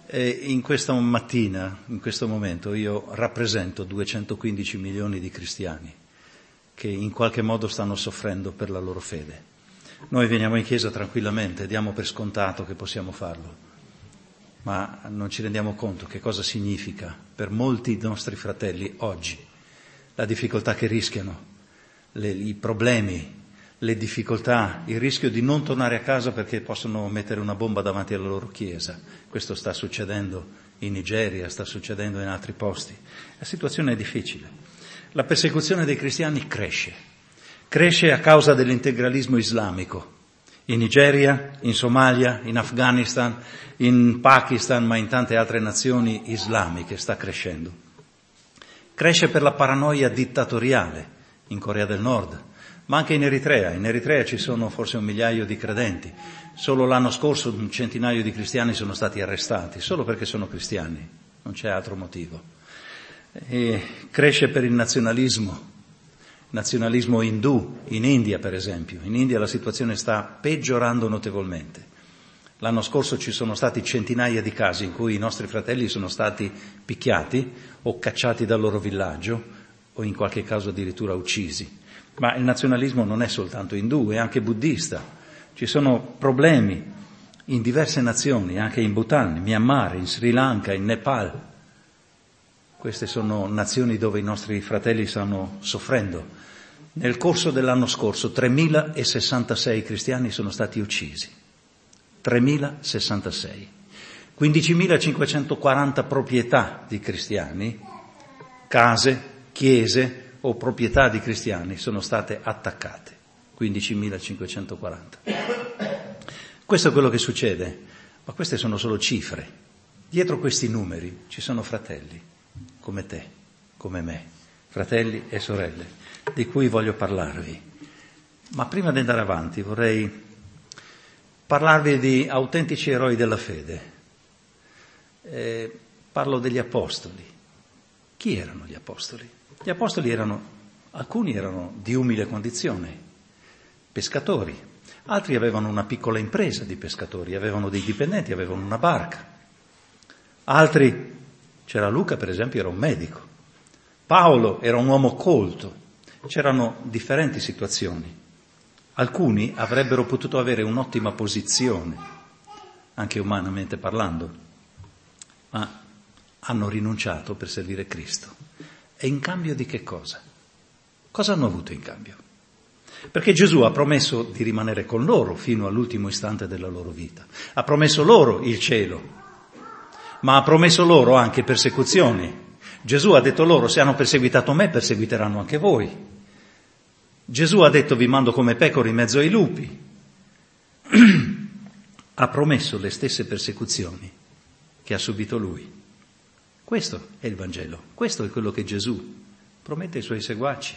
E in questa mattina, in questo momento, io rappresento 215 milioni di cristiani che in qualche modo stanno soffrendo per la loro fede. Noi veniamo in chiesa tranquillamente, diamo per scontato che possiamo farlo, ma non ci rendiamo conto che cosa significa per molti nostri fratelli oggi, la difficoltà che rischiano, i problemi, le difficoltà, il rischio di non tornare a casa perché possono mettere una bomba davanti alla loro chiesa. Questo sta succedendo in Nigeria, sta succedendo in altri posti. La situazione è difficile. La persecuzione dei cristiani cresce a causa dell'integralismo islamico. In Nigeria, in Somalia, in Afghanistan, in Pakistan, ma in tante altre nazioni islamiche sta crescendo. Cresce per la paranoia dittatoriale in Corea del Nord, ma anche in Eritrea. In Eritrea ci sono forse 1 migliaio di credenti. Solo l'anno scorso un centinaio di cristiani sono stati arrestati, solo perché sono cristiani, non c'è altro motivo. E cresce per il nazionalismo indù, in India per esempio. In India la situazione sta peggiorando notevolmente. L'anno scorso ci sono stati centinaia di casi in cui i nostri fratelli sono stati picchiati o cacciati dal loro villaggio o in qualche caso addirittura uccisi. Ma il nazionalismo non è soltanto indù, è anche buddista. Ci sono problemi in diverse nazioni, anche in Bhutan, in Myanmar, in Sri Lanka, in Nepal. Queste sono nazioni dove i nostri fratelli stanno soffrendo. Nel corso dell'anno scorso 3.066 cristiani sono stati uccisi. 3.066. 15.540 proprietà di cristiani, case, chiese o proprietà di cristiani sono state attaccate. 15.540. Questo è quello che succede, ma queste sono solo cifre. Dietro questi numeri ci sono fratelli, come te, come me, fratelli e sorelle, di cui voglio parlarvi. Ma prima di andare avanti vorrei parlarvi di autentici eroi della fede. Parlo degli apostoli. Chi erano gli apostoli? Gli apostoli alcuni erano di umile condizione, pescatori, altri avevano una piccola impresa di pescatori, avevano dei dipendenti, avevano una barca. Altri, c'era Luca per esempio, era un medico. Paolo era un uomo colto. C'erano differenti situazioni. Alcuni avrebbero potuto avere un'ottima posizione, anche umanamente parlando, ma hanno rinunciato per servire Cristo. E in cambio di che cosa? Cosa hanno avuto in cambio? Perché Gesù ha promesso di rimanere con loro fino all'ultimo istante della loro vita. Ha promesso loro il cielo, ma ha promesso loro anche persecuzioni. Gesù ha detto loro: se hanno perseguitato me, perseguiteranno anche voi. Gesù ha detto: vi mando come pecore in mezzo ai lupi. Ha promesso le stesse persecuzioni che ha subito lui. Questo è il Vangelo, questo è quello che Gesù promette ai suoi seguaci.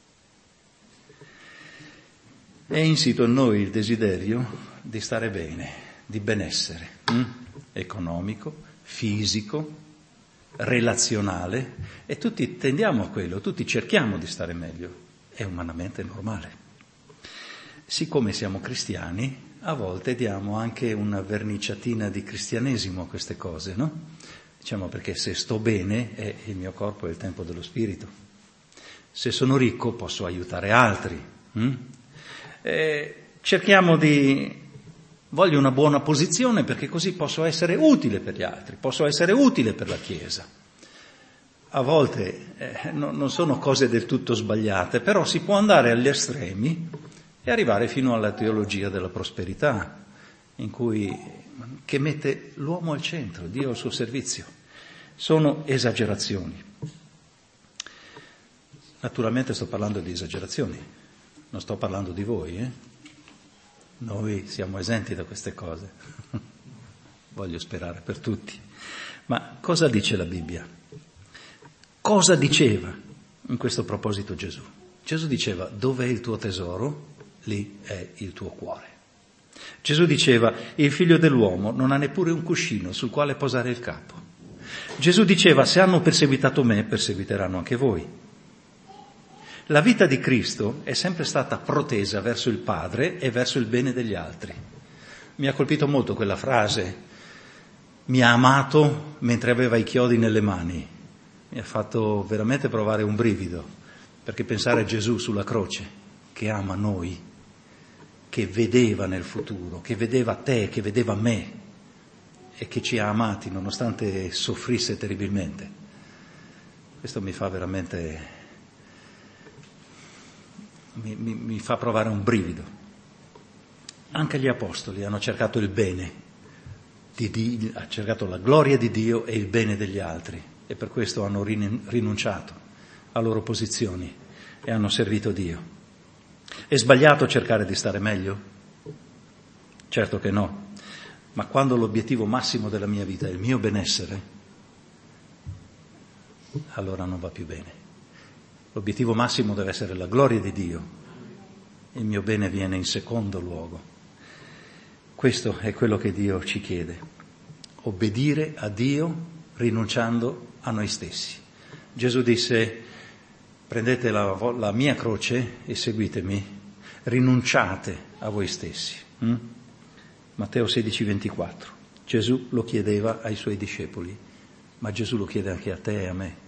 È insito in noi il desiderio di stare bene, di benessere, economico, fisico, relazionale, e tutti tendiamo a quello, tutti cerchiamo di stare meglio, è umanamente normale. Siccome siamo cristiani, a volte diamo anche una verniciatina di cristianesimo a queste cose, no? Diciamo, perché se sto bene il mio corpo è il tempio dello spirito. Se sono ricco posso aiutare altri. Voglio una buona posizione perché così posso essere utile per gli altri, posso essere utile per la Chiesa. A volte non sono cose del tutto sbagliate, però si può andare agli estremi e arrivare fino alla teologia della prosperità, che mette l'uomo al centro, Dio al suo servizio. Sono esagerazioni. Naturalmente sto parlando di esagerazioni, non sto parlando di voi, Noi siamo esenti da queste cose. Voglio sperare per tutti. Ma cosa dice la Bibbia? Cosa diceva in questo proposito Gesù? Gesù diceva: dove è il tuo tesoro, lì è il tuo cuore. Gesù diceva: il figlio dell'uomo non ha neppure un cuscino sul quale posare il capo. Gesù diceva: se hanno perseguitato me, perseguiteranno anche voi. La vita di Cristo è sempre stata protesa verso il Padre e verso il bene degli altri. Mi ha colpito molto quella frase mi ha amato mentre aveva i chiodi nelle mani. Mi ha fatto veramente provare un brivido, perché pensare a Gesù sulla croce, che ama noi, che vedeva nel futuro, che vedeva te, che vedeva me e che ci ha amati nonostante soffrisse terribilmente. Questo mi fa veramente, mi fa provare un brivido. Anche gli apostoli hanno cercato il bene di Dio, hanno cercato la gloria di Dio e il bene degli altri, e per questo hanno rinunciato a loro posizioni e hanno servito Dio. È sbagliato cercare di stare meglio? Certo che no, ma quando l'obiettivo massimo della mia vita è il mio benessere, allora non va più bene. L'obiettivo massimo deve essere la gloria di Dio, il mio bene viene in secondo luogo. Questo è quello che Dio ci chiede, obbedire a Dio rinunciando a noi stessi. Gesù disse: prendete la mia croce e seguitemi, rinunciate a voi stessi. Matteo 16,24. Gesù lo chiedeva ai suoi discepoli, ma Gesù lo chiede anche a te e a me.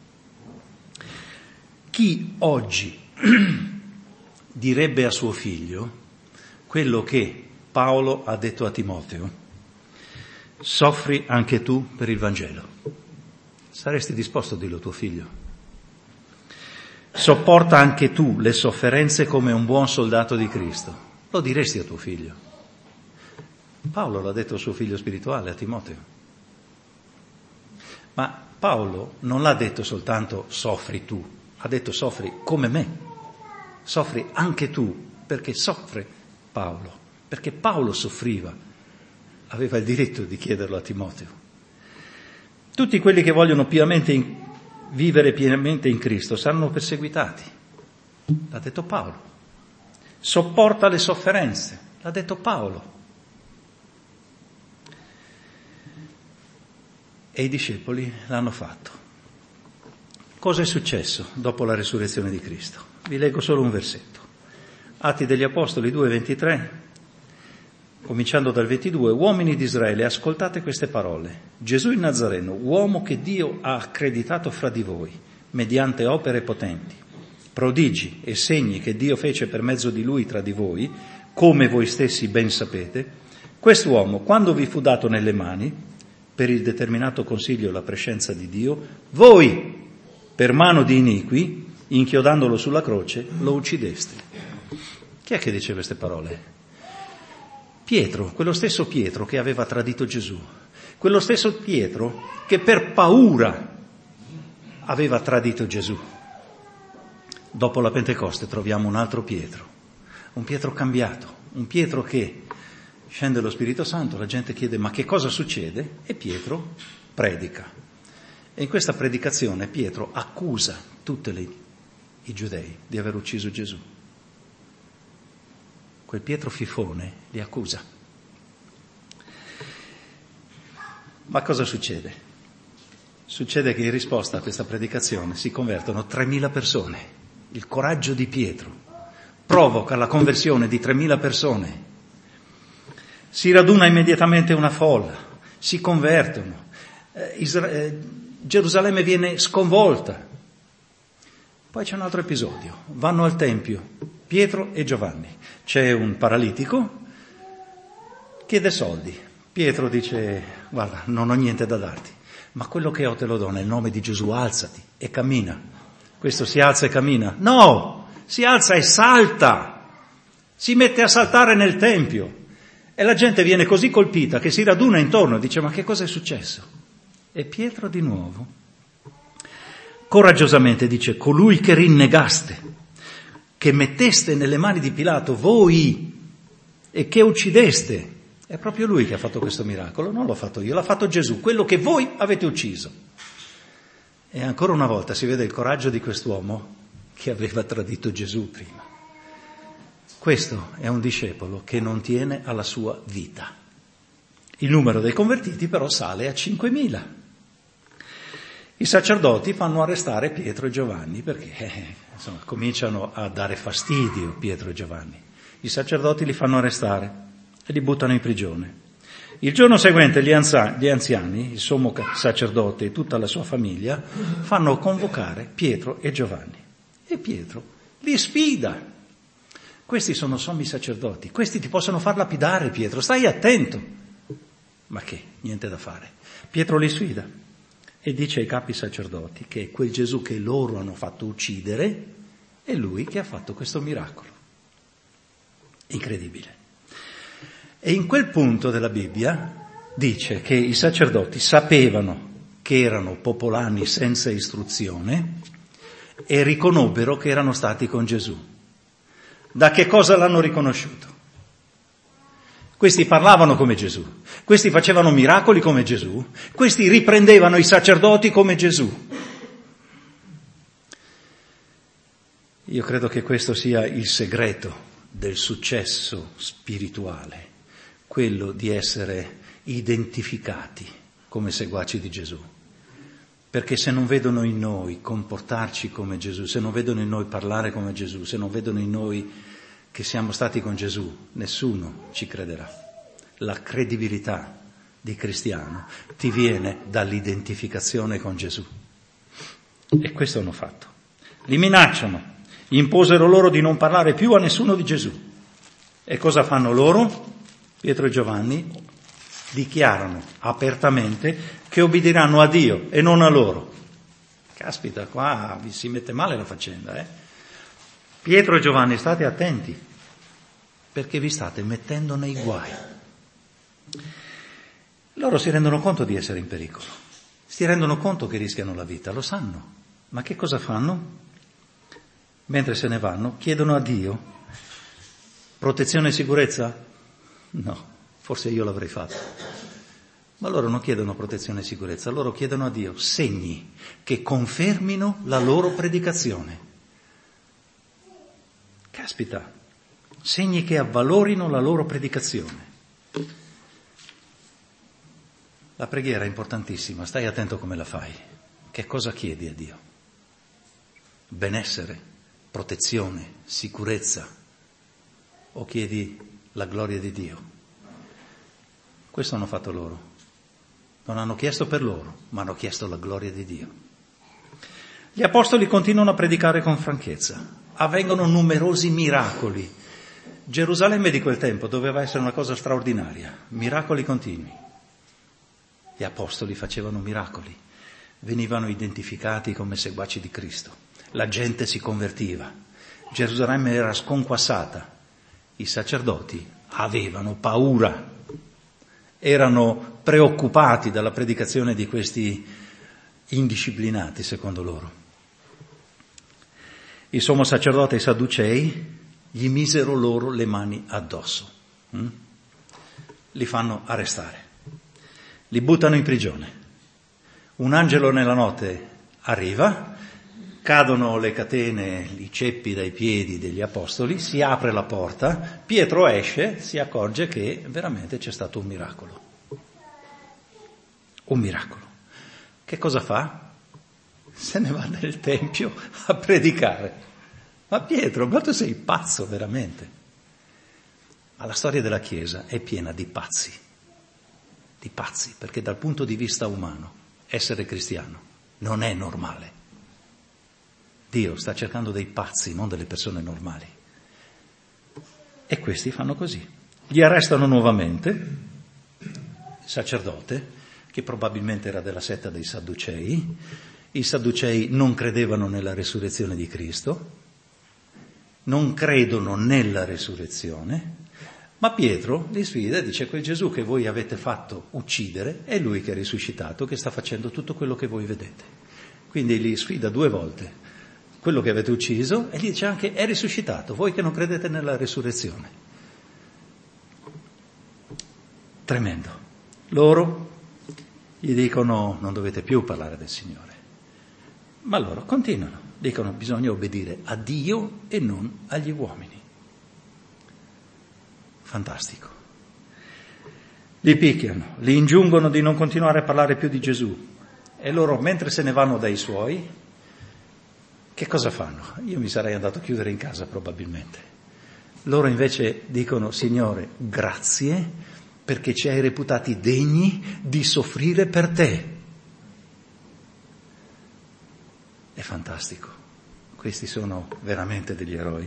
Chi oggi direbbe a suo figlio quello che Paolo ha detto a Timoteo: soffri anche tu per il Vangelo? Saresti disposto a dirlo a tuo figlio? Sopporta anche tu le sofferenze come un buon soldato di Cristo? Lo diresti a tuo figlio? Paolo l'ha detto al suo figlio spirituale, a Timoteo. Ma Paolo non l'ha detto soltanto soffri tu, ha detto soffri come me, soffri anche tu, perché soffre Paolo, perché Paolo soffriva, aveva il diritto di chiederlo a Timoteo. Tutti quelli che vogliono vivere pienamente in Cristo saranno perseguitati, l'ha detto Paolo. Sopporta le sofferenze, l'ha detto Paolo. E i discepoli l'hanno fatto. Cosa è successo dopo la resurrezione di Cristo? Vi leggo solo un versetto. Atti degli Apostoli 2,23, cominciando dal 22. Uomini di Israele, ascoltate queste parole. Gesù il Nazareno, uomo che Dio ha accreditato fra di voi, mediante opere potenti, prodigi e segni che Dio fece per mezzo di lui tra di voi, come voi stessi ben sapete, quest'uomo, quando vi fu dato nelle mani, per il determinato consiglio e la prescenza di Dio, voi, per mano di iniqui, inchiodandolo sulla croce, lo uccideste. Chi è che dice queste parole? Pietro, quello stesso Pietro che aveva tradito Gesù, quello stesso Pietro che per paura aveva tradito Gesù. Dopo la Pentecoste troviamo un altro Pietro, un Pietro cambiato, un Pietro che scende lo Spirito Santo, la gente chiede ma che cosa succede? E Pietro predica. E in questa predicazione Pietro accusa tutti i giudei di aver ucciso Gesù. Quel Pietro fifone li accusa. Ma cosa succede? Succede che in risposta a questa predicazione si convertono 3.000 persone. Il coraggio di Pietro provoca la conversione di 3.000 persone. Si raduna immediatamente una folla, si convertono. Gerusalemme viene sconvolta. Poi c'è un altro episodio. Vanno al Tempio, Pietro e Giovanni. C'è un paralitico, chiede soldi. Pietro dice: guarda, non ho niente da darti, ma quello che ho te lo do nel nome di Gesù, alzati e cammina. Questo si alza e cammina? No, si alza e salta, si mette a saltare nel Tempio. E la gente viene così colpita che si raduna intorno e dice: ma che cosa è successo? E Pietro di nuovo, coraggiosamente dice: colui che rinnegaste, che metteste nelle mani di Pilato voi e che uccideste, è proprio lui che ha fatto questo miracolo, non l'ho fatto io, l'ha fatto Gesù, quello che voi avete ucciso. E ancora una volta si vede il coraggio di quest'uomo che aveva tradito Gesù prima. Questo è un discepolo che non tiene alla sua vita. Il numero dei convertiti però sale a 5.000. I sacerdoti fanno arrestare Pietro e Giovanni perché cominciano a dare fastidio Pietro e Giovanni. I sacerdoti li fanno arrestare e li buttano in prigione. Il giorno seguente gli anziani, il sommo sacerdote e tutta la sua famiglia fanno convocare Pietro e Giovanni. E Pietro li sfida. Questi sono sommi sacerdoti, questi ti possono far lapidare, Pietro, stai attento. Ma che? Niente da fare. Pietro li sfida e dice ai capi sacerdoti che quel Gesù che loro hanno fatto uccidere è lui che ha fatto questo miracolo. Incredibile. E in quel punto della Bibbia dice che i sacerdoti sapevano che erano popolani senza istruzione e riconobbero che erano stati con Gesù. Da che cosa l'hanno riconosciuto? Questi parlavano come Gesù, questi facevano miracoli come Gesù, questi riprendevano i sacerdoti come Gesù. Io credo che questo sia il segreto del successo spirituale, quello di essere identificati come seguaci di Gesù. Perché se non vedono in noi comportarci come Gesù, se non vedono in noi parlare come Gesù, se non vedono in noi che siamo stati con Gesù, nessuno ci crederà. La credibilità di cristiano ti viene dall'identificazione con Gesù. E questo hanno fatto. Li minacciano, imposero loro di non parlare più a nessuno di Gesù. E cosa fanno loro? Pietro e Giovanni dichiarano apertamente che obbediranno a Dio e non a loro. Caspita, qua vi si mette male la faccenda, Pietro e Giovanni, state attenti, perché vi state mettendo nei guai. Loro si rendono conto di essere in pericolo, si rendono conto che rischiano la vita, lo sanno. Ma che cosa fanno? Mentre se ne vanno, chiedono a Dio protezione e sicurezza? No, forse io l'avrei fatto. Ma loro non chiedono protezione e sicurezza, loro chiedono a Dio segni che confermino la loro predicazione. Caspita, segni che avvalorino la loro predicazione. La preghiera è importantissima, stai attento come la fai. Che cosa chiedi a Dio? Benessere, protezione, sicurezza, o chiedi la gloria di Dio? Questo hanno fatto loro. Non hanno chiesto per loro, ma hanno chiesto la gloria di Dio. Gli apostoli continuano a predicare con franchezza. Avvengono numerosi miracoli. Gerusalemme di quel tempo doveva essere una cosa straordinaria, miracoli continui. Gli apostoli facevano miracoli, venivano identificati come seguaci di Cristo. La gente si convertiva. Gerusalemme era sconquassata. I sacerdoti avevano paura. Erano preoccupati dalla predicazione di questi indisciplinati, secondo loro. Il sommo sacerdote e i sadducei gli misero loro le mani addosso. Li fanno arrestare. Li buttano in prigione. Un angelo nella notte arriva, cadono le catene, i ceppi dai piedi degli apostoli, si apre la porta, Pietro esce, si accorge che veramente c'è stato un miracolo. Un miracolo. Che cosa fa? Se ne va nel Tempio a predicare. Ma Pietro, ma tu sei pazzo veramente? Ma la storia della Chiesa è piena di pazzi, perché dal punto di vista umano essere cristiano non è normale. Dio sta cercando dei pazzi, non delle persone normali. E questi fanno così. Li arrestano nuovamente, il sacerdote, che probabilmente era della setta dei Sadducei. I Sadducei non credevano nella resurrezione di Cristo, non credono nella resurrezione, ma Pietro li sfida e dice: quel Gesù che voi avete fatto uccidere è lui che è risuscitato, che sta facendo tutto quello che voi vedete. Quindi li sfida 2 volte, quello che avete ucciso, e gli dice anche: è risuscitato, voi che non credete nella resurrezione. Tremendo. Loro gli dicono: non dovete più parlare del Signore. Ma loro continuano, dicono: bisogna obbedire a Dio e non agli uomini. Fantastico. Li picchiano, li ingiungono di non continuare a parlare più di Gesù. E loro, mentre se ne vanno dai suoi, che cosa fanno? Io mi sarei andato a chiudere in casa probabilmente. Loro invece dicono: Signore, grazie, perché ci hai reputati degni di soffrire per te. È fantastico. Questi sono veramente degli eroi.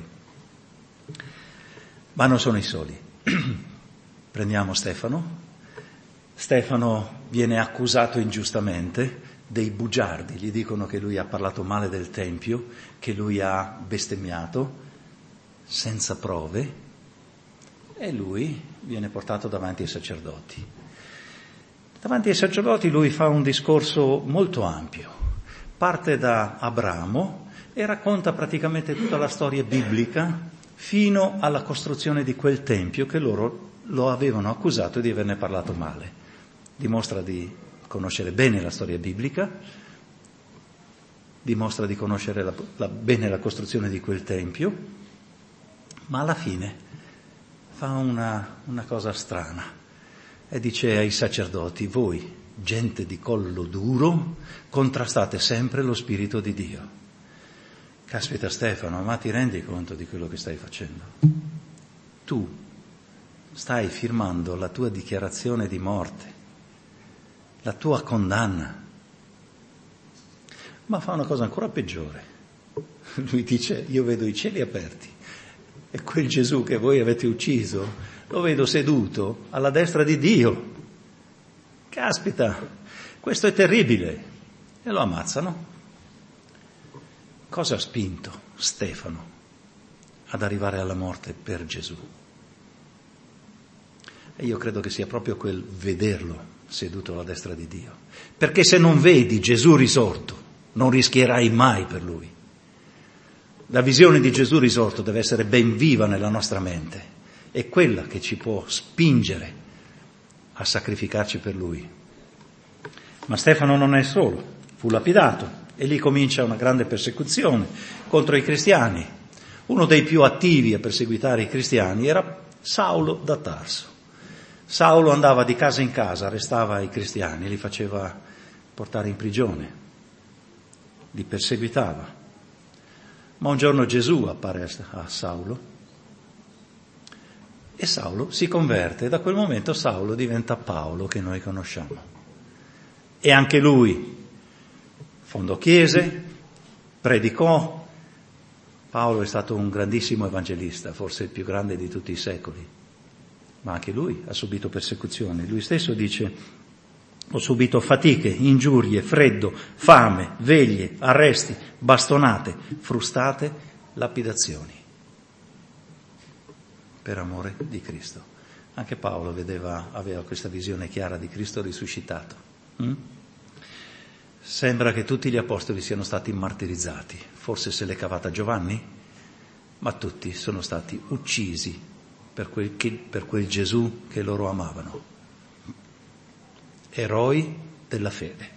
Ma non sono i soli. Prendiamo Stefano. Stefano viene accusato ingiustamente, dei bugiardi gli dicono che lui ha parlato male del Tempio, che lui ha bestemmiato, senza prove, e lui viene portato davanti ai sacerdoti. Davanti ai sacerdoti lui fa un discorso molto ampio, parte da Abramo e racconta praticamente tutta la storia biblica fino alla costruzione di quel Tempio che loro lo avevano accusato di averne parlato male. Dimostra di conoscere bene la storia biblica, dimostra di conoscere bene la costruzione di quel Tempio, ma alla fine fa una cosa strana e dice ai sacerdoti: voi, gente di collo duro, contrastate sempre lo Spirito di Dio. Caspita Stefano, ma ti rendi conto di quello che stai facendo? Tu stai firmando la tua dichiarazione di morte, la tua condanna. Ma fa una cosa ancora peggiore. Lui dice: io vedo i cieli aperti e quel Gesù che voi avete ucciso lo vedo seduto alla destra di Dio. Caspita, questo è terribile. E lo ammazzano. Cosa ha spinto Stefano ad arrivare alla morte per Gesù? E io credo che sia proprio quel vederlo seduto alla destra di Dio. Perché se non vedi Gesù risorto, non rischierai mai per Lui. La visione di Gesù risorto deve essere ben viva nella nostra mente. È quella che ci può spingere a sacrificarci per Lui. Ma Stefano non è solo, fu lapidato e lì comincia una grande persecuzione contro i cristiani. Uno dei più attivi a perseguitare i cristiani era Saulo da Tarso. Saulo andava di casa in casa, arrestava i cristiani, li faceva portare in prigione, li perseguitava. Ma un giorno Gesù appare a Saulo e Saulo si converte e da quel momento Saulo diventa Paolo che noi conosciamo. E anche lui fondò chiese, predicò. Paolo è stato un grandissimo evangelista, forse il più grande di tutti i secoli. Ma anche lui ha subito persecuzioni. Lui stesso dice: ho subito fatiche, ingiurie, freddo, fame, veglie, arresti, bastonate, frustate, lapidazioni. Per amore di Cristo. Anche Paolo aveva questa visione chiara di Cristo risuscitato. Sembra che tutti gli apostoli siano stati martirizzati. Forse se l'è cavata Giovanni, ma tutti sono stati uccisi per quel Gesù che loro amavano. Eroi della fede.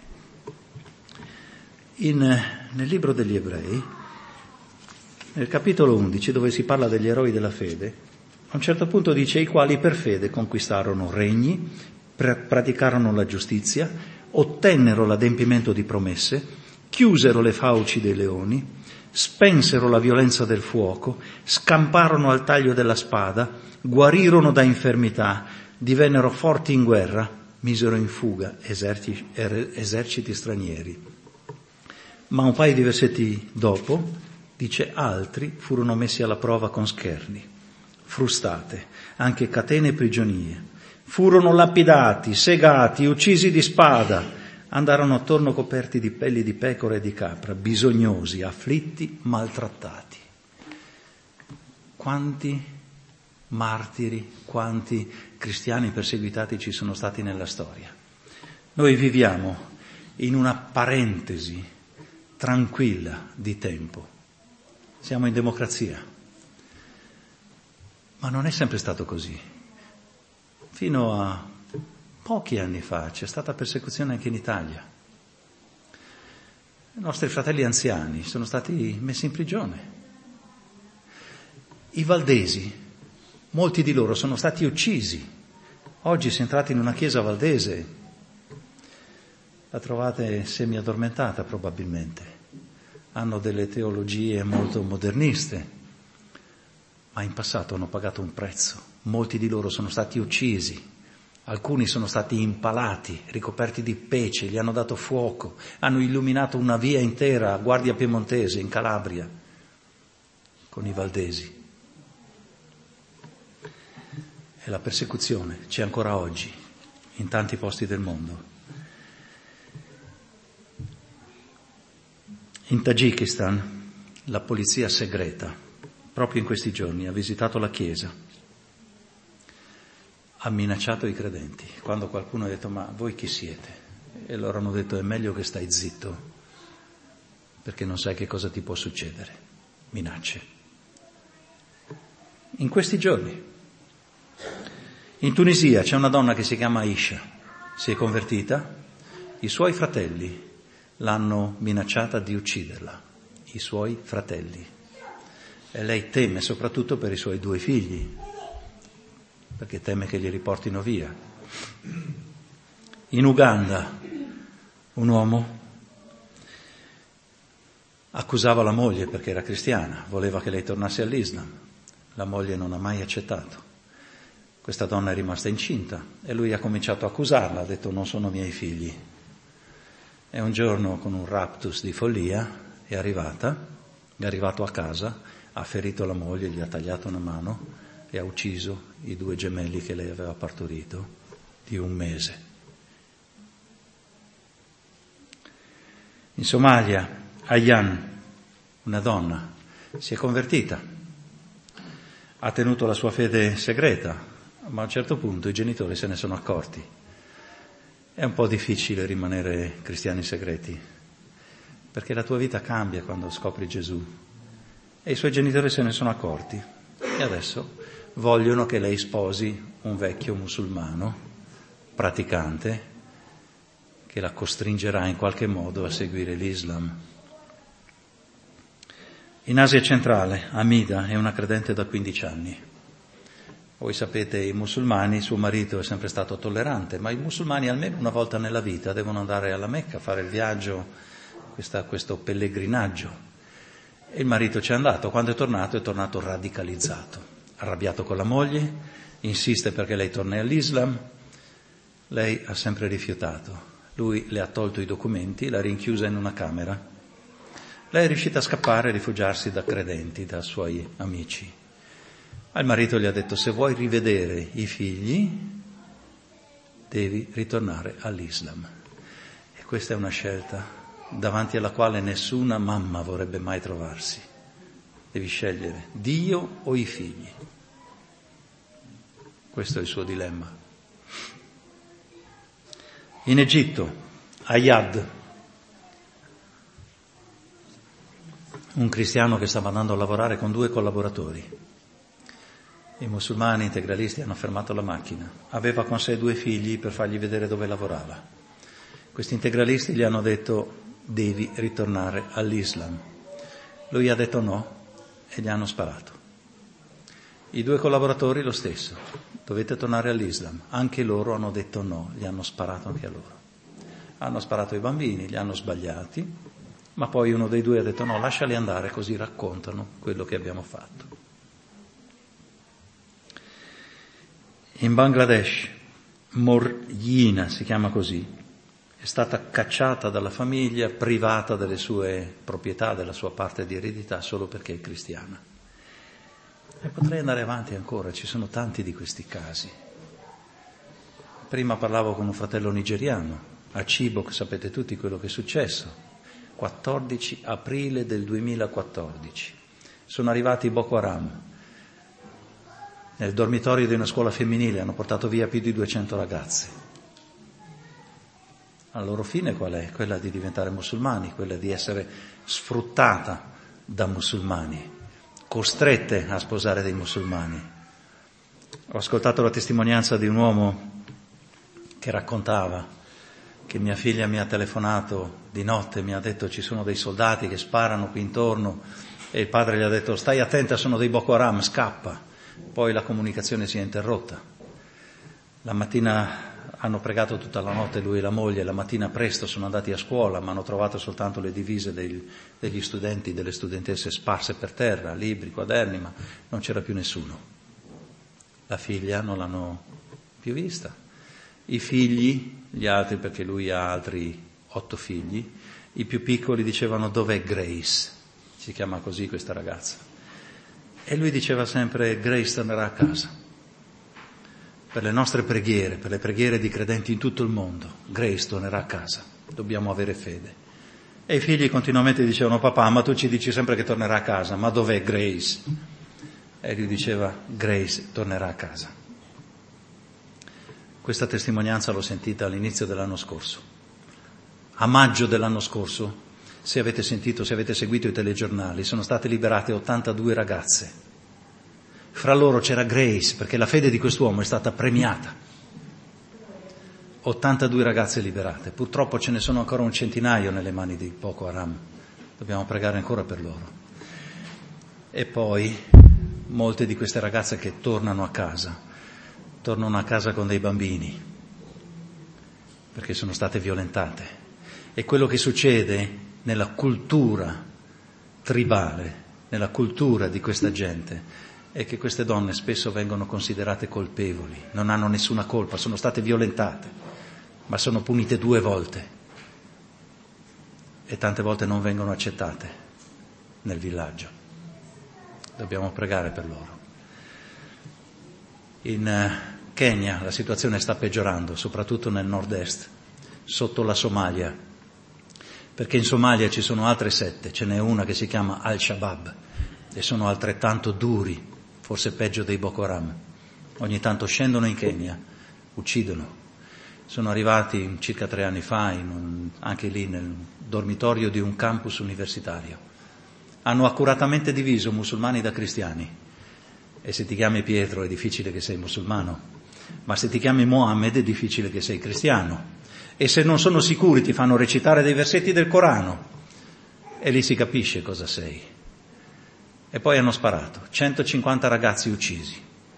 Nel libro degli Ebrei, nel capitolo 11, dove si parla degli eroi della fede, a un certo punto dice: i quali per fede conquistarono regni, praticarono la giustizia, ottennero l'adempimento di promesse, chiusero le fauci dei leoni, spensero la violenza del fuoco, scamparono al taglio della spada, guarirono da infermità, divennero forti in guerra, misero in fuga eserciti stranieri. Ma un paio di versetti dopo dice: altri furono messi alla prova con scherni, frustate, anche catene e prigionie, furono lapidati, segati, uccisi di spada, andarono attorno coperti di pelli di pecora e di capra, bisognosi, afflitti, maltrattati. Quanti martiri, quanti cristiani perseguitati ci sono stati nella storia. Noi viviamo in una parentesi tranquilla di tempo. Siamo in democrazia. Ma non è sempre stato così. Fino a pochi anni fa c'è stata persecuzione anche in Italia. I nostri fratelli anziani sono stati messi in prigione. I valdesi, molti di loro sono stati uccisi. Oggi se entrate in una chiesa valdese la trovate semi-addormentata probabilmente. Hanno delle teologie molto moderniste, ma in passato hanno pagato un prezzo. Molti di loro sono stati uccisi Alcuni sono stati impalati, ricoperti di pece, gli hanno dato fuoco, hanno illuminato una via intera a Guardia Piemontese in Calabria con i valdesi. E la persecuzione c'è ancora oggi in tanti posti del mondo. In Tagikistan la polizia segreta, proprio in questi giorni, ha visitato la chiesa, ha minacciato i credenti. Quando qualcuno ha detto ma voi chi siete? E loro hanno detto è meglio che stai zitto, perché non sai che cosa ti può succedere. Minacce. In questi giorni. In Tunisia c'è una donna che si chiama Aisha, si è convertita, i suoi fratelli l'hanno minacciata di ucciderla, i suoi fratelli. E lei teme soprattutto per i suoi 2 figli, perché teme che li riportino via. In Uganda un uomo accusava la moglie perché era cristiana, voleva che lei tornasse all'Islam. La moglie non ha mai accettato. Questa donna è rimasta incinta e lui ha cominciato a accusarla, ha detto non sono miei figli. E un giorno con un raptus di follia è arrivato a casa, ha ferito la moglie, gli ha tagliato una mano e ha ucciso i 2 gemelli che lei aveva partorito di 1 mese. In Somalia, Ayan, una donna, si è convertita, ha tenuto la sua fede segreta, ma a un certo punto i genitori se ne sono accorti. È un po' difficile rimanere cristiani segreti, perché la tua vita cambia quando scopri Gesù. E i suoi genitori se ne sono accorti e adesso vogliono che lei sposi un vecchio musulmano, praticante, che la costringerà in qualche modo a seguire l'Islam. In Asia centrale, Hamida è una credente da 15 anni. Voi sapete, i musulmani, suo marito è sempre stato tollerante, ma i musulmani almeno una volta nella vita devono andare alla Mecca, fare il viaggio, questo pellegrinaggio. E il marito ci è andato, quando è tornato radicalizzato, arrabbiato con la moglie, insiste perché lei torni all'Islam, lei ha sempre rifiutato. Lui le ha tolto i documenti, l'ha rinchiusa in una camera. Lei è riuscita a scappare e rifugiarsi da credenti, da suoi amici. Ma il marito gli ha detto se vuoi rivedere i figli devi ritornare all'Islam. E questa è una scelta davanti alla quale nessuna mamma vorrebbe mai trovarsi. Devi scegliere Dio o i figli. Questo è il suo dilemma. In Egitto, Ayad, un cristiano che stava andando a lavorare con 2 collaboratori. I musulmani integralisti hanno fermato la macchina. Aveva con sé 2 figli per fargli vedere dove lavorava. Questi integralisti gli hanno detto devi ritornare all'Islam. Lui ha detto no e gli hanno sparato. I 2 collaboratori lo stesso, dovete tornare all'Islam. Anche loro hanno detto no, gli hanno sparato anche a loro. Hanno sparato ai bambini, li hanno sbagliati, ma poi uno dei 2 ha detto no, lasciali andare così raccontano quello che abbiamo fatto. In Bangladesh, Morjina si chiama così, è stata cacciata dalla famiglia, privata delle sue proprietà, della sua parte di eredità solo perché è cristiana. E potrei andare avanti ancora, ci sono tanti di questi casi. Prima parlavo con un fratello nigeriano, a Chibok, sapete tutti quello che è successo, 14 aprile del 2014. Sono arrivati i Boko Haram. Nel dormitorio di una scuola femminile hanno portato via più di 200 ragazze. La loro fine qual è? Quella di diventare musulmani, quella di essere sfruttata da musulmani, costrette a sposare dei musulmani. Ho ascoltato la testimonianza di un uomo che raccontava che mia figlia mi ha telefonato di notte, mi ha detto ci sono dei soldati che sparano qui intorno e il padre gli ha detto stai attenta, sono dei Boko Haram, scappa. Poi la comunicazione si è interrotta. La mattina hanno pregato tutta la notte lui e la moglie, la mattina presto sono andati a scuola, ma hanno trovato soltanto le divise degli studenti, delle studentesse sparse per terra, libri, quaderni, ma non c'era più nessuno. La figlia non l'hanno più vista. I figli, gli altri, perché lui ha altri 8 figli, i più piccoli dicevano: dov'è Grace? Si chiama così questa ragazza. E lui diceva sempre: Grace tornerà a casa. Per le nostre preghiere, per le preghiere di credenti in tutto il mondo, Grace tornerà a casa, dobbiamo avere fede. E i figli continuamente dicevano: papà, ma tu ci dici sempre che tornerà a casa, ma dov'è Grace? E lui diceva: Grace tornerà a casa. Questa testimonianza l'ho sentita all'inizio dell'anno scorso. A maggio dell'anno scorso, se avete seguito i telegiornali, sono state liberate 82 ragazze. Fra loro c'era Grace, perché la fede di quest'uomo è stata premiata. 82 ragazze liberate. Purtroppo ce ne sono ancora un centinaio nelle mani di Boko Haram. Dobbiamo pregare ancora per loro. E poi molte di queste ragazze che tornano a casa con dei bambini, perché sono state violentate. E quello che succede nella cultura tribale, nella cultura di questa gente, è che queste donne spesso vengono considerate colpevoli, non hanno nessuna colpa, sono state violentate, ma sono punite 2 volte e tante volte non vengono accettate nel villaggio. Dobbiamo pregare per loro. In Kenya la situazione sta peggiorando, soprattutto nel nord-est, sotto la Somalia, perché in Somalia ci sono altre sette, ce n'è una che si chiama Al-Shabaab e sono altrettanto duri, forse peggio dei Boko Haram. Ogni tanto scendono in Kenya, uccidono. Sono arrivati circa 3 anni fa, anche lì nel dormitorio di un campus universitario. Hanno accuratamente diviso musulmani da cristiani. E se ti chiami Pietro è difficile che sei musulmano, ma se ti chiami Mohammed è difficile che sei cristiano. E se non sono sicuri ti fanno recitare dei versetti del Corano e lì si capisce cosa sei. E poi hanno sparato, 150 ragazzi uccisi.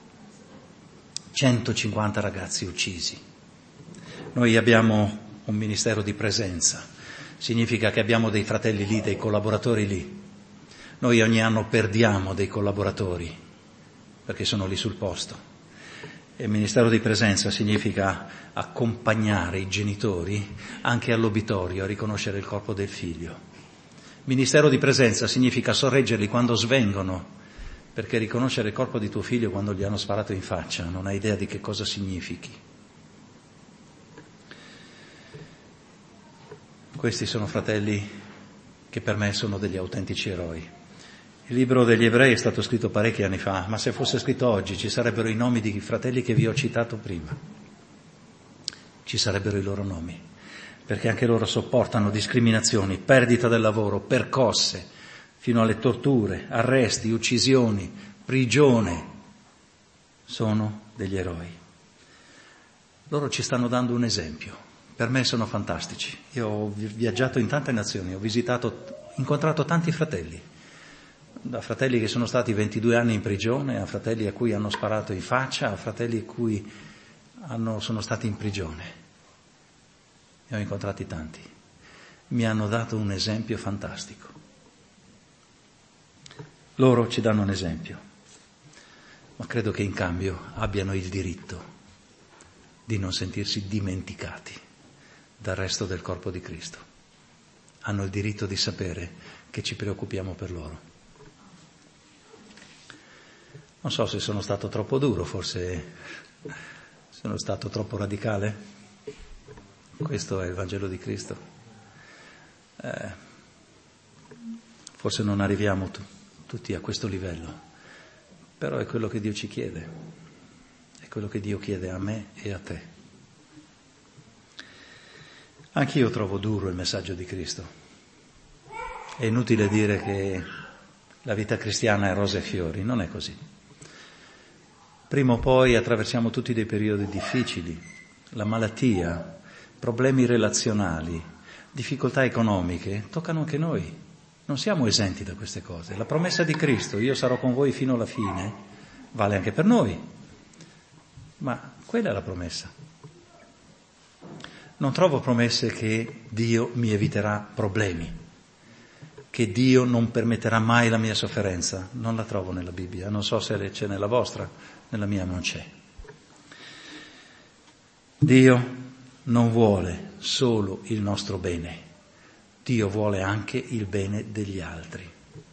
150 ragazzi uccisi. Noi abbiamo un ministero di presenza, significa che abbiamo dei fratelli lì, dei collaboratori lì. Noi ogni anno perdiamo dei collaboratori, perché sono lì sul posto. E il ministero di presenza significa accompagnare i genitori anche all'obitorio a riconoscere il corpo del figlio. Ministero di presenza significa sorreggerli quando svengono, perché riconoscere il corpo di tuo figlio quando gli hanno sparato in faccia non hai idea di che cosa significhi. Questi sono fratelli che per me sono degli autentici eroi. Il libro degli Ebrei è stato scritto parecchi anni fa, ma se fosse scritto oggi ci sarebbero i nomi di fratelli che vi ho citato prima. Ci sarebbero i loro nomi, perché anche loro sopportano discriminazioni, perdita del lavoro, percosse, fino alle torture, arresti, uccisioni, prigione. Sono degli eroi. Loro ci stanno dando un esempio. Per me sono fantastici. Io ho viaggiato in tante nazioni, incontrato tanti fratelli. Da fratelli che sono stati 22 anni in prigione, a fratelli a cui hanno sparato in faccia, a fratelli a cui sono stati in prigione. Ne ho incontrati tanti. Mi hanno dato un esempio fantastico. Loro ci danno un esempio, ma credo che in cambio abbiano il diritto di non sentirsi dimenticati dal resto del corpo di Cristo. Hanno il diritto di sapere che ci preoccupiamo per loro. Non so se sono stato troppo duro, forse sono stato troppo radicale. Questo è il Vangelo di Cristo. Forse non arriviamo tutti a questo livello, però è quello che Dio ci chiede, è quello che Dio chiede a me e a te. Anch'io trovo duro il messaggio di Cristo. È inutile dire che la vita cristiana è rose e fiori, non è così. Prima o poi attraversiamo tutti dei periodi difficili, la malattia, problemi relazionali, difficoltà economiche, toccano anche noi. Non siamo esenti da queste cose. La promessa di Cristo, io sarò con voi fino alla fine, vale anche per noi. Ma quella è la promessa. Non trovo promesse che Dio mi eviterà problemi, che Dio non permetterà mai la mia sofferenza. Non la trovo nella Bibbia. Non so se c'è nella vostra, nella mia non c'è. Dio non vuole solo il nostro bene, Dio vuole anche il bene degli altri.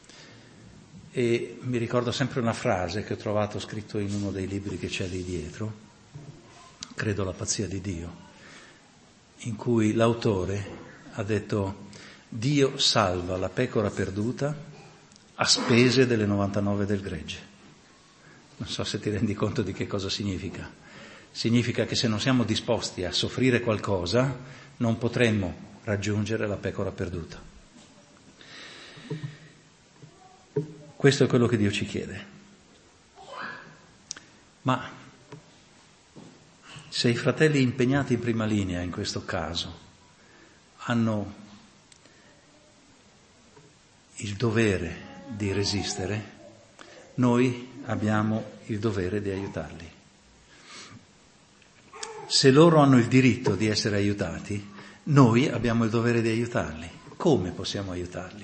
E mi ricordo sempre una frase che ho trovato scritto in uno dei libri che c'è lì dietro, credo La pazzia di Dio, in cui l'autore ha detto: Dio salva la pecora perduta a spese delle 99 del gregge. Non so se ti rendi conto di che cosa significa. Significa che se non siamo disposti a soffrire qualcosa, non potremmo raggiungere la pecora perduta. Questo è quello che Dio ci chiede. Ma se i fratelli impegnati in prima linea in questo caso hanno il dovere di resistere, noi abbiamo il dovere di aiutarli. Se loro hanno il diritto di essere aiutati, noi abbiamo il dovere di aiutarli. Come possiamo aiutarli?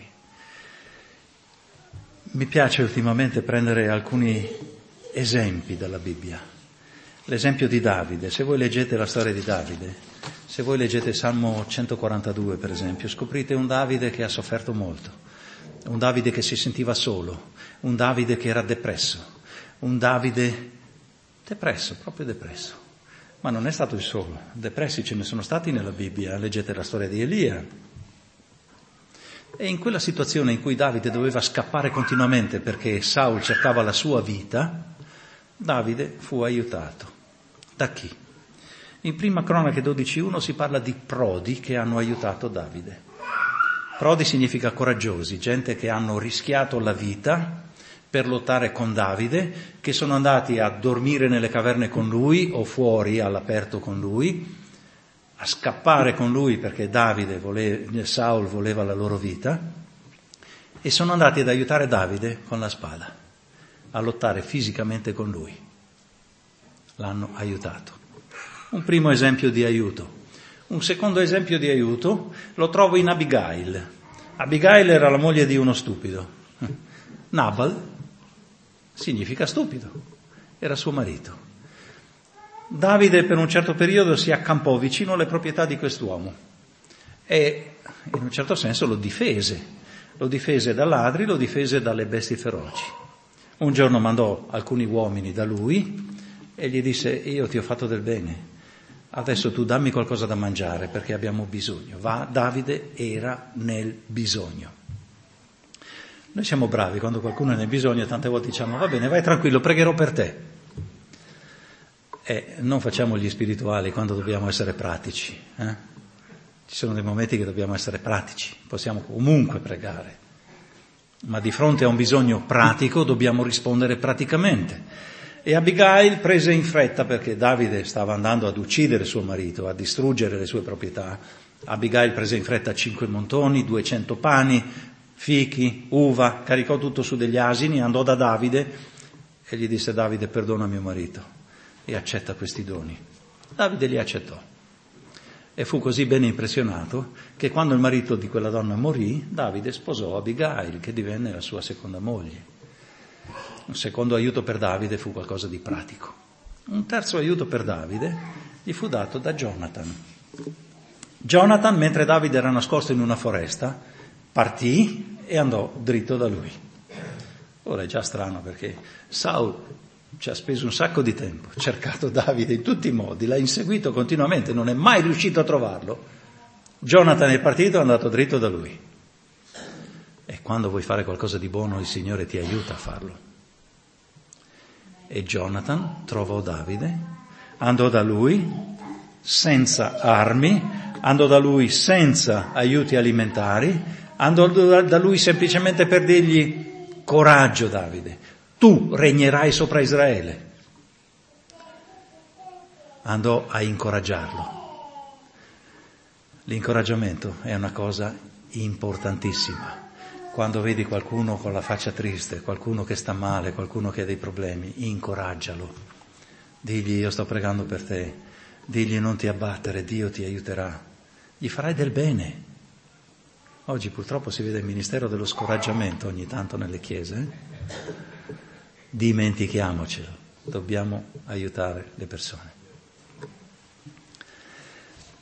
Mi piace ultimamente prendere alcuni esempi dalla Bibbia. L'esempio di Davide, se voi leggete la storia di Davide, se voi leggete Salmo 142 per esempio, scoprite un Davide che ha sofferto molto, un Davide che si sentiva solo, un Davide che era depresso, un Davide depresso, proprio depresso. Ma non è stato il solo, depressi ce ne sono stati nella Bibbia, leggete la storia di Elia. E in quella situazione in cui Davide doveva scappare continuamente perché Saul cercava la sua vita, Davide fu aiutato. Da chi? In Prima Cronache 12:1 si parla di prodi che hanno aiutato Davide. Prodi significa coraggiosi, gente che hanno rischiato la vita per lottare con Davide, che sono andati a dormire nelle caverne con lui o fuori all'aperto con lui, a scappare con lui perché Saul voleva la loro vita, e sono andati ad aiutare Davide con la spada, a lottare fisicamente con lui. L'hanno aiutato. Un primo esempio di aiuto. Un secondo esempio di aiuto lo trovo in Abigail. Abigail era la moglie di uno stupido. Nabal significa stupido, era suo marito. Davide per un certo periodo si accampò vicino alle proprietà di quest'uomo e in un certo senso lo difese da ladri, lo difese dalle bestie feroci. Un giorno mandò alcuni uomini da lui e gli disse: io ti ho fatto del bene, adesso tu dammi qualcosa da mangiare perché abbiamo bisogno. Davide era nel bisogno. Noi siamo bravi quando qualcuno è nel bisogno, tante volte diciamo: va bene, vai tranquillo, pregherò per te. E non facciamo gli spirituali quando dobbiamo essere pratici. Ci sono dei momenti che dobbiamo essere pratici, possiamo comunque pregare, ma di fronte a un bisogno pratico dobbiamo rispondere praticamente. E Abigail prese in fretta, perché Davide stava andando ad uccidere suo marito, a distruggere le sue proprietà. Abigail prese in fretta 5 montoni, 200 pani, fichi, uva, caricò tutto su degli asini, andò da Davide e gli disse: Davide, perdona mio marito e accetta questi doni. Davide li accettò e fu così ben impressionato che quando il marito di quella donna morì, Davide sposò Abigail, che divenne la sua seconda moglie. Un secondo aiuto per Davide fu qualcosa di pratico. Un terzo aiuto per Davide gli fu dato da Jonathan. Jonathan, mentre Davide era nascosto in una foresta, partì e andò dritto da lui. Ora è già strano perché Saul ci ha speso un sacco di tempo, ha cercato Davide in tutti i modi, l'ha inseguito continuamente, non è mai riuscito a trovarlo. Jonathan è partito e è andato dritto da lui. E quando vuoi fare qualcosa di buono, il Signore ti aiuta a farlo. E Jonathan trovò Davide, andò da lui senza armi, andò da lui senza aiuti alimentari, andò da lui semplicemente per dirgli: coraggio Davide, tu regnerai sopra Israele. Andò a incoraggiarlo. L'incoraggiamento è una cosa importantissima. Quando vedi qualcuno con la faccia triste, qualcuno che sta male, qualcuno che ha dei problemi, incoraggialo. Digli: io sto pregando per te. Digli: non ti abbattere, Dio ti aiuterà. Gli farai del bene. Oggi purtroppo si vede il ministero dello scoraggiamento ogni tanto nelle chiese. Dimentichiamocelo, dobbiamo aiutare le persone.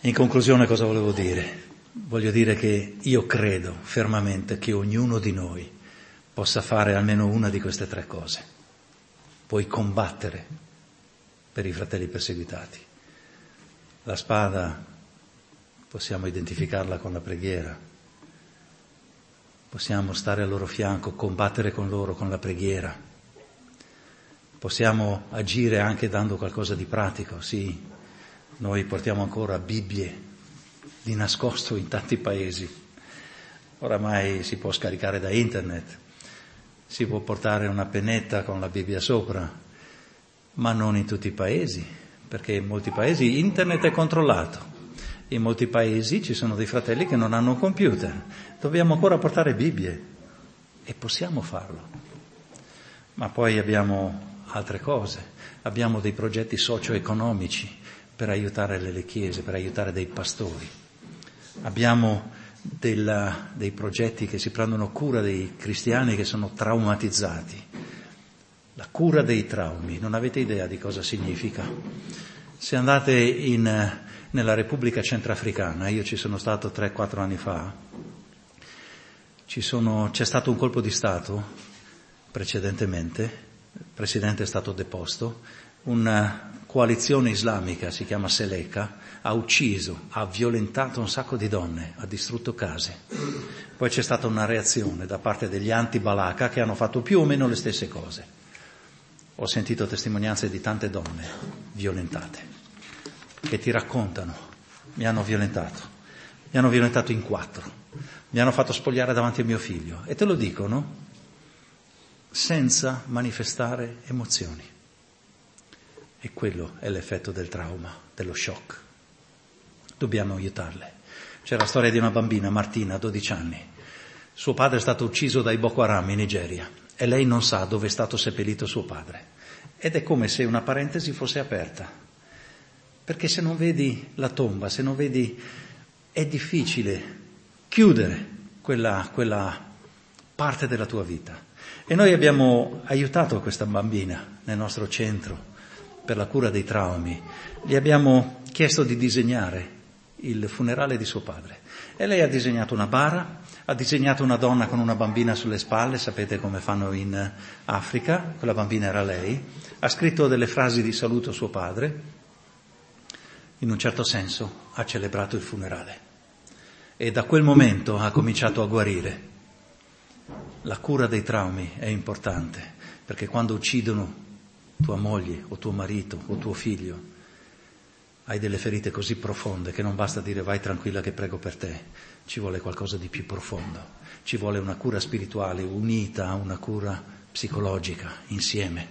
In conclusione cosa volevo dire? Voglio dire che io credo fermamente che ognuno di noi possa fare almeno una di queste tre cose. Puoi combattere per i fratelli perseguitati. La spada possiamo identificarla con la preghiera, possiamo stare al loro fianco, combattere con loro con la preghiera, possiamo agire anche dando qualcosa di pratico, sì, noi portiamo ancora Bibbie di nascosto in tanti paesi, oramai si può scaricare da internet, si può portare una pennetta con la Bibbia sopra, ma non in tutti i paesi, perché in molti paesi internet è controllato. In molti paesi ci sono dei fratelli che non hanno un computer. Dobbiamo ancora portare Bibbie e possiamo farlo. Ma poi abbiamo altre cose. Abbiamo dei progetti socio-economici per aiutare le chiese, per aiutare dei pastori. Abbiamo dei progetti che si prendono cura dei cristiani che sono traumatizzati. La cura dei traumi, non avete idea di cosa significa. Se andate nella Repubblica Centrafricana, io ci sono stato 3-4 anni fa, c'è stato un colpo di Stato precedentemente, il presidente è stato deposto, una coalizione islamica, si chiama Seleka, ha ucciso, ha violentato un sacco di donne, ha distrutto case. Poi c'è stata una reazione da parte degli anti-Balaka che hanno fatto più o meno le stesse cose. Ho sentito testimonianze di tante donne violentate che ti raccontano, mi hanno violentato in 4, mi hanno fatto spogliare davanti a mio figlio e te lo dicono senza manifestare emozioni. E quello è l'effetto del trauma, dello shock. Dobbiamo aiutarle. C'è la storia di una bambina, Martina, 12 anni. Suo padre è stato ucciso dai Boko Haram in Nigeria e lei non sa dove è stato seppellito suo padre. Ed è come se una parentesi fosse aperta. Perché se non vedi la tomba, se non vedi, è difficile chiudere quella parte della tua vita. E noi abbiamo aiutato questa bambina nel nostro centro per la cura dei traumi. Gli abbiamo chiesto di disegnare il funerale di suo padre. E lei ha disegnato una bara, ha disegnato una donna con una bambina sulle spalle, sapete come fanno in Africa, quella bambina era lei, ha scritto delle frasi di saluto a suo padre. In un certo senso ha celebrato il funerale e da quel momento ha cominciato a guarire. La cura dei traumi è importante perché quando uccidono tua moglie o tuo marito o tuo figlio hai delle ferite così profonde che non basta dire vai tranquilla che prego per te, ci vuole qualcosa di più profondo, ci vuole una cura spirituale unita a una cura psicologica insieme.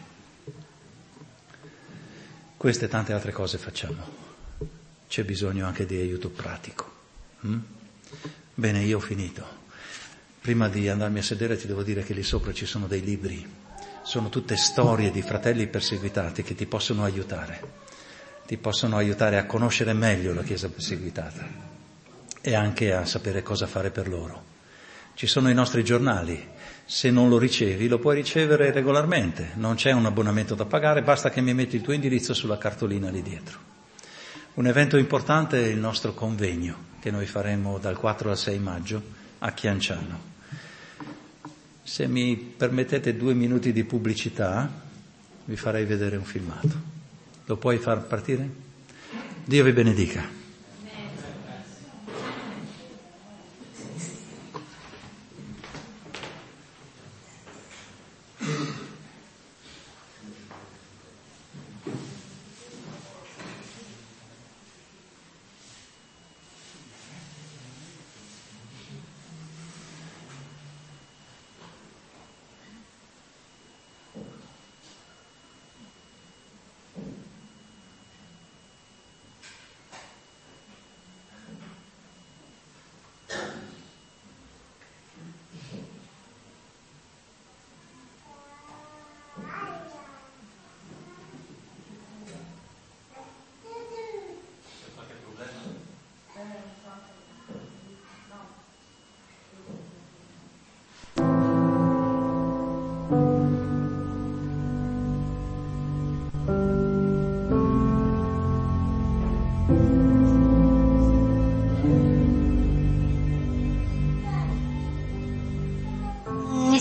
Queste e tante altre cose facciamo. C'è bisogno anche di aiuto pratico. Bene, io ho finito. Prima di andarmi a sedere ti devo dire che lì sopra ci sono dei libri. Sono tutte storie di fratelli perseguitati che ti possono aiutare. Ti possono aiutare a conoscere meglio la Chiesa perseguitata e anche a sapere cosa fare per loro. Ci sono i nostri giornali. Se non lo ricevi, lo puoi ricevere regolarmente. Non c'è un abbonamento da pagare, basta che mi metti il tuo indirizzo sulla cartolina lì dietro. Un evento importante è il nostro convegno che noi faremo dal 4 al 6 maggio a Chianciano. Se mi permettete 2 minuti di pubblicità, vi farei vedere un filmato. Lo puoi far partire? Dio vi benedica.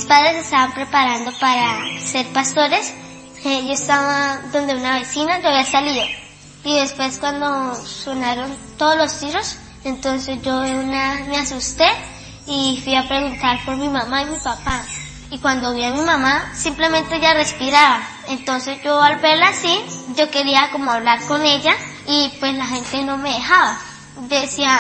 mis padres se estaban preparando para ser pastores. Yo estaba donde una vecina, yo había salido. Y después cuando sonaron todos los tiros, entonces yo me asusté y fui a preguntar por mi mamá y mi papá. Y cuando vi a mi mamá, simplemente ella respiraba. Entonces yo al verla así, yo quería como hablar con ella y pues la gente no me dejaba. Decía,